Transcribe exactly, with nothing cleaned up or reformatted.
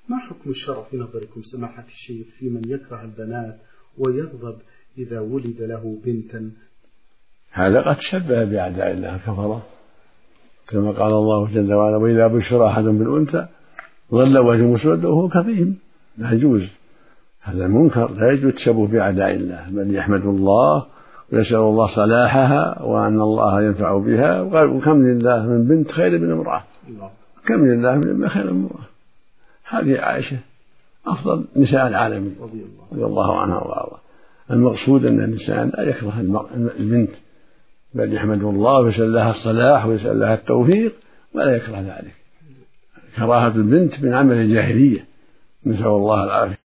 ما حكم الشرع في نظركم سماحة الشيخ في من يكره البنات ويغضب إذا ولد له بنتا؟ هذا قد شبه بأعداء الله كفره، كما قال الله جل وعلا: وإذا بشر أحد بالأنثى ظل وجهه مسودا وهو كظيم. لا يجوز، هذا منكر، لا يجوز التشبه بأعداء الله، بل يحمد الله ويسأل الله صلاحها وأن الله ينفع بها. وكم لله من بنت خير من امرأة، كم لله من ابن خير من امرأة. هذه عائشة أفضل نساء العالمين رضي الله عنها وأرضاها. المقصود أن الإنسان لا يكره البنت، بل يحمد الله ويسأل لها الصلاح ويسأل لها التوفيق ولا يكره ذلك. كراهة البنت من عمل الجاهلية، نسأل الله العافية.